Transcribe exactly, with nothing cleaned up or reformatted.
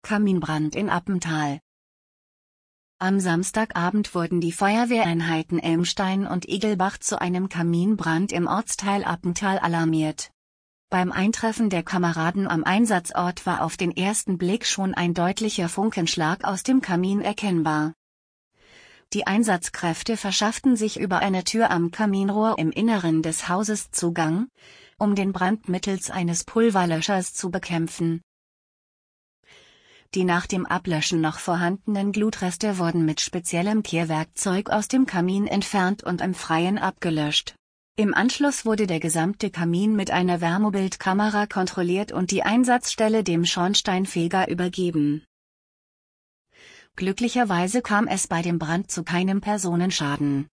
Kaminbrand in Appental. Am Samstagabend wurden die Feuerwehreinheiten Elmstein und Igelbach zu einem Kaminbrand im Ortsteil Appental alarmiert. Beim Eintreffen der Kameraden am Einsatzort war auf den ersten Blick schon ein deutlicher Funkenschlag aus dem Kamin erkennbar. Die Einsatzkräfte verschafften sich über eine Tür am Kaminrohr im Inneren des Hauses Zugang, um den Brand mittels eines Pulverlöschers zu bekämpfen. Die nach dem Ablöschen noch vorhandenen Glutreste wurden mit speziellem Kehrwerkzeug aus dem Kamin entfernt und im Freien abgelöscht. Im Anschluss wurde der gesamte Kamin mit einer Wärmebildkamera kontrolliert und die Einsatzstelle dem Schornsteinfeger übergeben. Glücklicherweise kam es bei dem Brand zu keinem Personenschaden.